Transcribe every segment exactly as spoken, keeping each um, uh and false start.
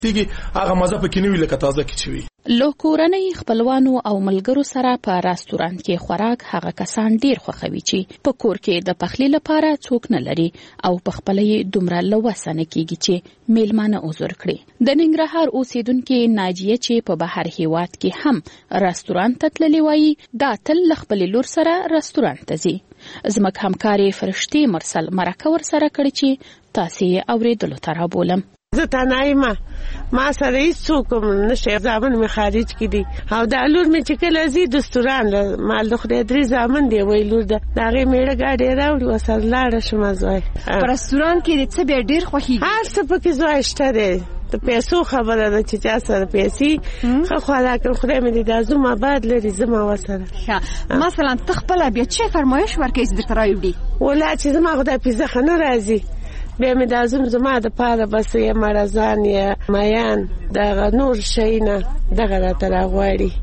تیږي هغه مزه پکې نه وي لکه تازه کې چوي. له کورنۍ خپلوانو او ملګرو سره په راستورانت کې خوراک هغه کسان ډیر خوښوي چې په کور کې د پخلي لپاره څوک نه لري او په خپل یې دومره لوسه نه کیږي چې میلمانه عذر کړي. د ننګرهار اوسیدونکو ناجیه چې په بهر هیواد کې هم راستورانت ته تللی وایي دا تل خپل لور سره راستورانت ته ځي. زموږ همکاري فرشتي مرسل مرکه ور سره کړی چې تاسو یې اوریدلو ته رابولم. زه تنایمه ما سره هیڅ څوک نشته، زامن مې خارج کې دي او دا لور مې چې کله ځي دستوران مال د خدای درې زامن دی وای لور ده د هغې میړه ګاډی راوړي ورسره لاړه شومه زوی. په رستوران کې د څه بیا ډېر خوښېږي؟ هر څه پکې زوی شته دی. د پیسو خبره ده چې چا سره پیسې ښه خواړه خدای مې دې دا زما باد لري زما ورسره. مثلا ته خپله بیا چې فرمایش ورکوې چې درته راوړي؟ ولا چې زما خدای پیزه ښه نه راځي بیا مې دا زم زما د پاره بس یې مرزان یې میان دغه نور شی نه دغه راته راغواړي.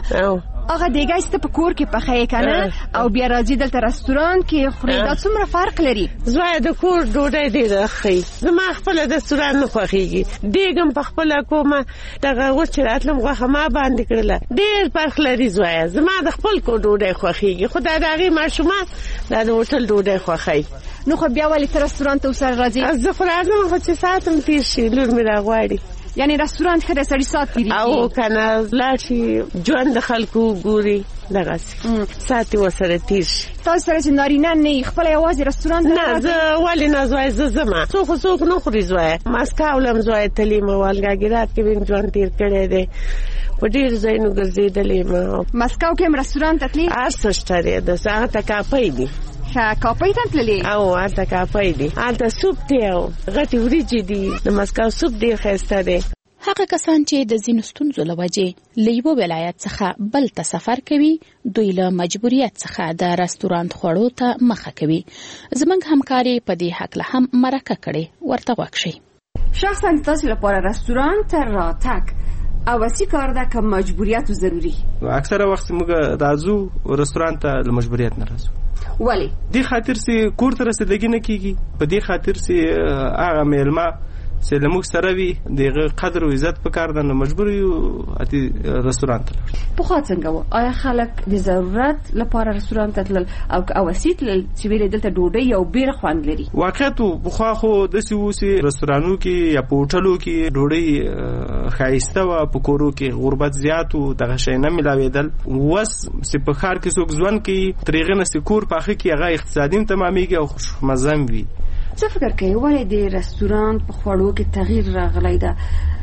هغه دیګای سته په کور کې پخې کنه او بیا راځي دلته رستوران کې خوري، دا څومره فرق لري؟ زوی د کور ډوډۍ ډېره ښه زما خپله د رستوران نه خوښېږي. دیګ هم په خپله کومه دغه اوس چې راتلم غوښه ما باندې کړله ډېر فرق لري. زویه زما د خپل کور ډوډۍ خوښېږي خو دا د هغې ماشومان دا د هوټل ډوډۍ خوښوي. نو خو بیا ولې ته رستوران ته ورسره راځې؟ زه خو راځم خو چې ساعت هم تېر شي لور مې راغواړي. یعنی رستوران ښه دی سړي ساعت تېرېږي او که نه لاړ شي ژوند د خلکو ګوري دغسې ساعت یې ورسره تېر شي. تاسو سره چې نارینه نه یي خپله یوازې رستوران ته نه زه ولې نه زوی زه ځمه څوک خو څوک نه خوري. زوی مسکو لم زوی تللی م والګاګرات کې مې ژوند تېر کړی دی په ډېر ځایونو ګرځېدلې م. مسکو کې هم رستوران ته تلې؟ هر څه شته دی د هغه ته کاپۍ دي. کاپۍ ته تللې؟ او هلته کاپۍ دي هلته سوپ دی او غټې وریجې دي د مسکو سوپ ډېر ښایسته دی. هغه کسان چې د ځینو ستونزو له وجې له یوه ولایت څخه بل ته سفر کوي دوی له مجبوریت څخه د رستورانت خوړو ته مخه کوي. زموږ همکاري په دې هکله هم مرکه کړې، ورته غوږ شئ. شخصا تاسو لپاره رستوران ته راتګ اوسي کار ده که مجبوریت ضروري؟ اکثره وخت موږ راځو رستوران ته له مجبوریت نه راځو. ولی؟ دې خاطر سي کور ته رسیدګي نه کیږي، په دې خاطر سي هغه میلمه چې له موږ سره وي دغه قدر او عزت پکار ده نو مجبور یو اتی رستوران ته لاړ. پخوا څنګه و؟ آیا خلک د ضرورت لپاره رستوران ته تلل او اوسي تلل چې ویل دلته ډوډۍ یو بیر خوند لري؟ واقعیت پخوا خو داسې و چې رستورانونو کې یا په هوټلو کې ډوډۍ ښایسته وه، په کورو کې غربت زیات و دغه شی نه میلاوېدل. اوس چې په ښار کې څوک ژوند کوي تر هغې نه چې کور پاخه کړي هغه اقتصادي هم تمامېږي او خوشمزه هم وي. څه فکر کوي ولې د رستوران په خوړو کې تغییر راغلی ده؟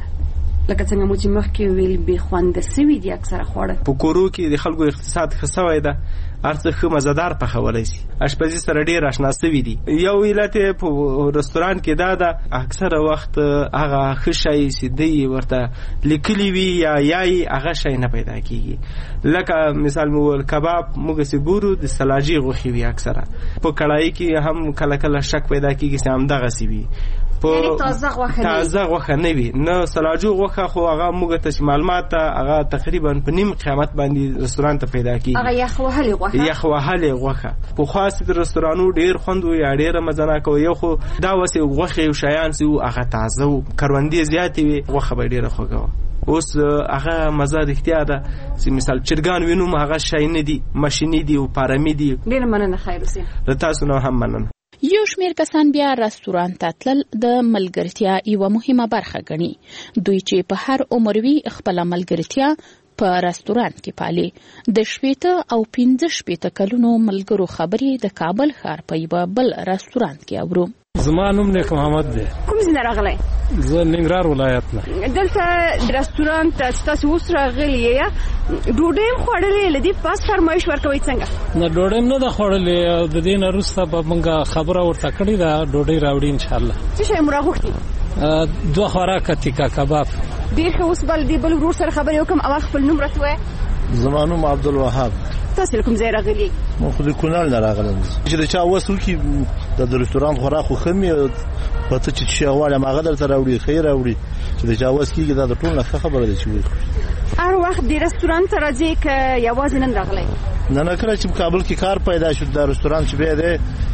لکه څنګه مو چې مخکې ویل بې خونده سوي دي اکثره خواړه. په کورو کې د خلکو اقتصاد ښه سوی ده، هر څه ښه مزهدار پخولی شي، اشپزي سره ډېر اشنا سوي دي. یو علت یې په رستوران کې دا ده اکثره وخت هغه ښه شی چې دی ورته لیکلي وي یا یایي هغه شی نه پیدا کېږي. لکه مثال مو وویل کباب موږ چې ګورو د سلاجي غوښې وي اکثره، په کړایي کې هم کله کله شک پیدا کېږي چې همدغسې وي. یعنی تازه غوښه تازه غوښه نه وي، نه سلاجو غوښه خو هغه موږ ته معلومات ته هغه تقریبا په نیم قیمت باندې رستوران ته پیدا کېږي. هغه یخ وهلې غوښه یخ وهلې غوښه په خاص د رستورانونو ډېر خوند و یا ډېره مزه ناکه و. یو خو دا وسې غوښې او شیان چې وو هغه تازه و، کروندې زیاتې وې، غوښه به ډېره خوږه وه. اوس هغه مزه رښتیا ده چې مثال چرګان وینو هغه شی نه دي، ماشیني دي او پارمي دي. ډېره مننه خیر اوسې. له تاسو نه هم مننه. یو شمیر کسان بیا رستورانت ته تلل د ملګرتیا یوه مهمه برخه ګڼي. دوی چې په هر عمر وي خپله ملګرتیا په رستورانت کې پالي. د شپېته او پنځه شپېته کلونو ملګرو خبرې د کابل ښار په یوه بل رستورانت کې اورو. زما نوم نیک محمد دی. کوم ځای نه راغلی؟ زه ننګرهار ولایت نه. دلته رستورانت ته ستاسو اوس راغلي یې ډوډۍ هم خوړلې له دې پاس فرمایش ورکوئ څنګه؟ نه ډوډۍ هم نه ده خوړلې، د دې نه وروسته به موږ خبره ورته کړې ده ډوډۍ راوړي انشاءالله. څه شی مو راغوښتي؟ دوه خوراکه تیکه کباب. ډېر ښه. اوس بل دې بل ورور سره خبرې وکړم، اول خپل نوم راته ووایه. زما نوم عبدالوهاب. تاسو له کوم ځای راغلي؟ ما خو د کونړ نه راغلم. چې د چا وس وکړي د رستورانت خوراک خو ښه مې په څه چې شی غواړم هغه درته راوړي، ښه یې راوړي. چې د چا وس کېږي دا د ټول نه ښه خبره ده چې وکړي. هر وخت د رستورانت ته راځې که یوازې نن راغلی؟ نه نه کله چې په کابل کې کار پیدا شو د رستورانت چې بیا دی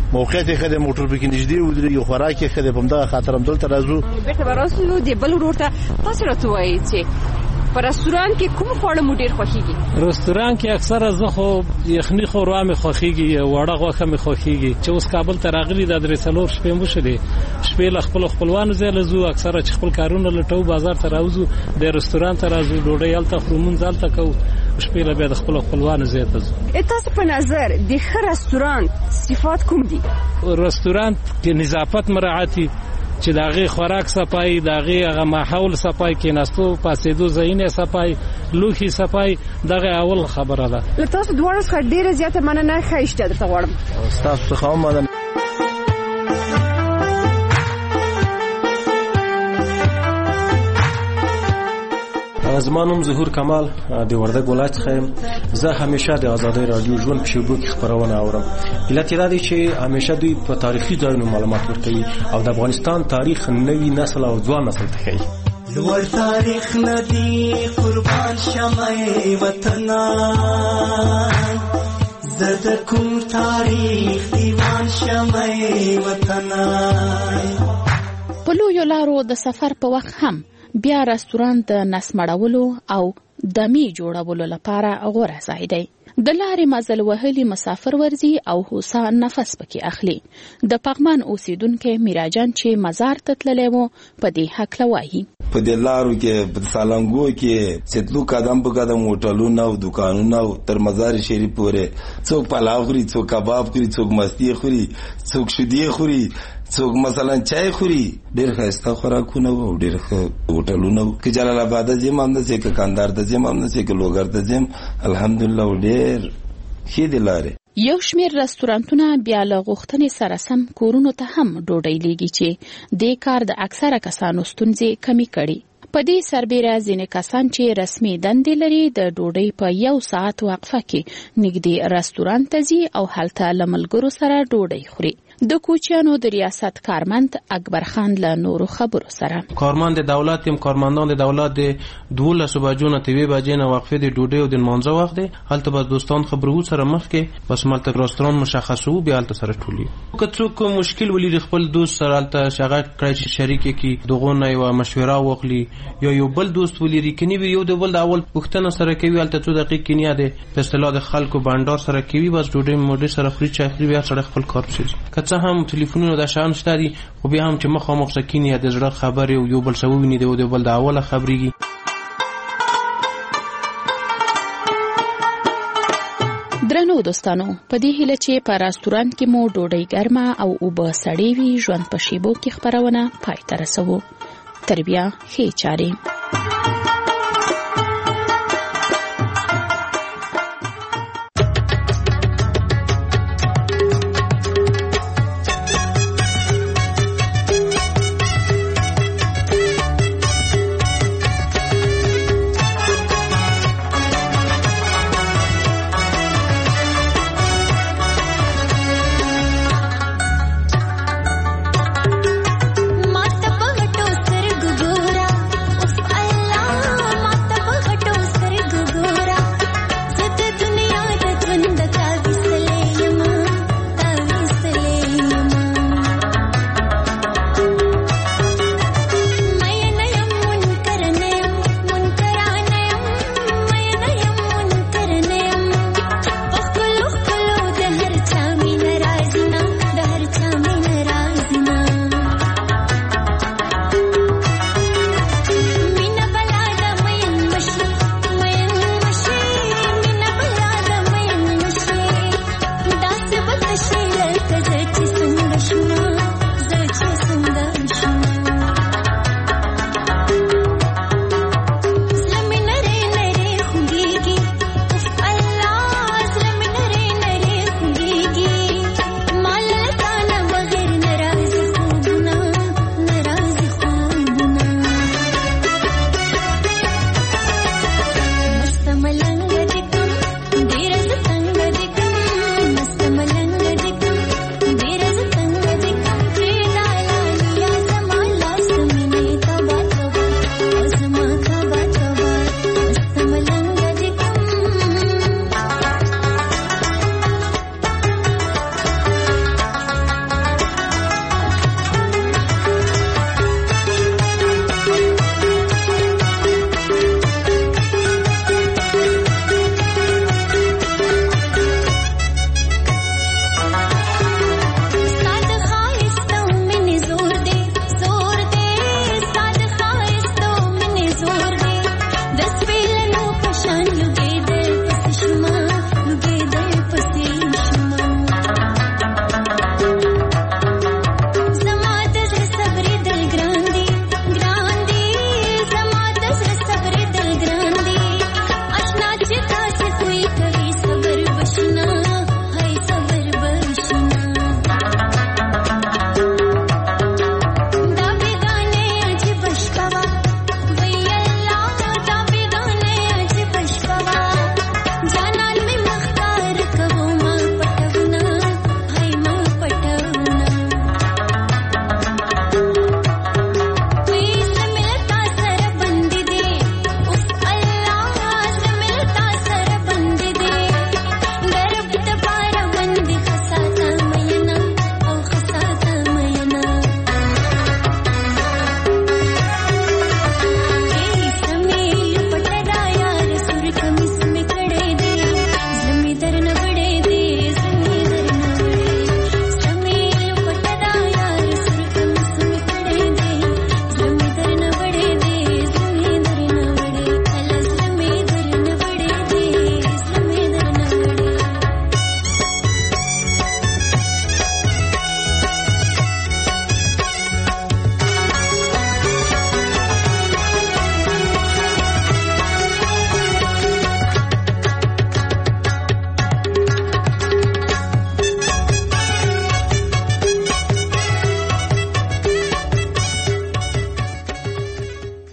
موقعیت یې ښه دی، موټر پکې نږدې ودرېږي، خوراک یې ښه دی. په همدغه خاطر همدلته راځو. بېرته به راسو د بل ورور ته. تاسو راته ووایئ چې په رستوران کې کوم خواړه مو ډېر خوښېږي؟ رستوران کې اکثره زه خو یخني خوروا مې خوښېږي، وړه غوښه مې خوښېږي. چې اوس کابل ته راغلي دا درې څلور شپې مو شوې، شپې له خپلو خپلوانو ځای له ځو، اکثره چې خپل کارونه لټوو بازار ته راوځو، د رستوران ته راځو، ډوډۍ هلته خورو، مونځ هلته کوو، شپې له بیا د خپلو خپلوانو ځای ته ځو. تاسو په نظر د ښه رستوران صفات کوم دي؟ رستوران کې نظافت مراعاتي، چې د هغې خوراک صفایي، د هغې هغه ماحول صفایي، کېناستو پاسېدو ځایونه صفایي، لوښي صفایي، دغه اول خبره ده. له تاسو دواړو څخه ډېره زیاته مننه، ښه اشتها درته غواړم. ستاسو څخه هم مننه. زما نوم ظهور کمال د وردګ ولایت څخه یم. زه همیشه د ازادۍ رادیو ژوند په شیبو کې خبرونه اورم. علت یې دا دی چې همیشه دوی په تاریخي ځایونو معلومات ورکوي او د افغانستان تاریخ نوي نسل او ځوان نسل ته ښیي. لوړ تاریخ ندی قربان شمعې وطنا، زه د کوم تاریخ دیوان شمعې وطنا. په لویو لارو د سفر په وخت هم بیا رستوران د نسمړولو او دمي جوړولو لپاره غوره ځای دی. د لارې مزل وهلي مسافر ورځي او هوسا نفس پکې اخلي. د پغمان اوسیدونکو میراجان چې مزار ته تللی و په دې هکله وایي. په دې لارو کې په سالنګو کې ستلو قدم په قدم هوټلونه او دکانونه او تر مزار شریف پورې څوک پلاو خوري، څوک کباب خوري، څوک مستی خوري، څوک شیدې خوري، څوک مثلا چای خوري. ډېر ښایسته خوراکونه او ډېر ښه هوټلونه وو. که جلال آباد ته ځم هم داسې، که کندهار ته ځم هم داسې، که لوګر ته ځم، الحمدلله ډېر ښې دي لارې. یو شمیر رستورانتونه بیا له غوښتنې سره سم کورونو ته هم ډوډۍ لیږي چې دې کار د اکثره کسانو ستونزې کمې کړي. په دې سربیره ځینې کسان چې رسمي دندې لري د ډوډۍ په یو ساعت وقفه کې نږدې رستوران ته ځي او هلته له ملګرو سره ډوډۍ خوري. د کوچیانو د ریاست کارمند اکبر خان له نورو خبرو سره. کارمند دولت یم، کارمندان د دولت د دولسو بجو نه تر یوې بجې نه وقفې د ډوډۍ او د لمانځه وخت دی. هلته به دوستان خبرو سره مخکې بس مالته رستوران مشخصو، بیا هلته سره ټولي. که څوک مشکل ولري خپل دوست سره هلته شغه کړی چې شریک کې دغه نه یو مشوره وکړي، یا یو بل دوست ولري کني یو د بل د اول پوښتنه سره کوي، هلته څو دقیقې کني ده په اصطلاح د خلکو بانډار سره کوي، بس ډوډۍ موډي سره خوري، چای خوري، بیا سره خپل کار کوي. څه هم ټلیفونونو د شان شته دي، خو بیا هم چې مخامخ سکینی د زړه خبرې او یو بل څه وویني د بل د اوله خبرېږي. درنو دوستانو، په دې هیله چې په رستوران کې مو ډوډۍ ګرمه او اوبه سړې وي، ژوند په شیبو کې خبرونه پای ته رسوو. تر بیا ښې چارې.